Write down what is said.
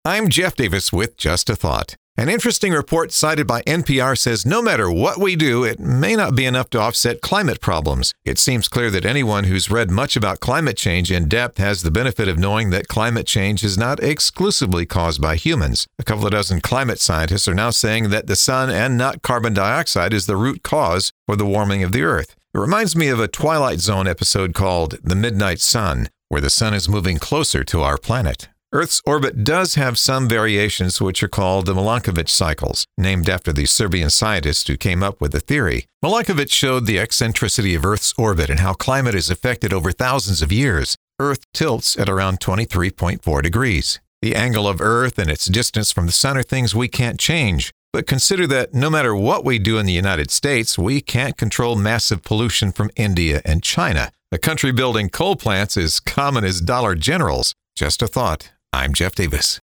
I'm Jeff Davis with Just a Thought. An interesting report cited by NPR says no matter what we do, it may not be enough to offset climate problems. It seems clear that anyone who's read much about climate change in depth has the benefit of knowing that climate change is not exclusively caused by humans. A couple of dozen climate scientists are now saying that the sun and not carbon dioxide is the root cause for the warming of the Earth. It reminds me of a Twilight Zone episode called The Midnight Sun, where the sun is moving closer to our planet. Earth's orbit does have some variations which are called the Milankovitch cycles, named after the Serbian scientist who came up with the theory. Milankovitch showed the eccentricity of Earth's orbit and how climate is affected over thousands of years. Earth tilts at around 23.4 degrees. The angle of Earth and its distance from the sun are things we can't change. But consider that no matter what we do in the United States, we can't control massive pollution from India and China. A country building coal plants is common as Dollar Generals. Just a thought. I'm Jeff Davis.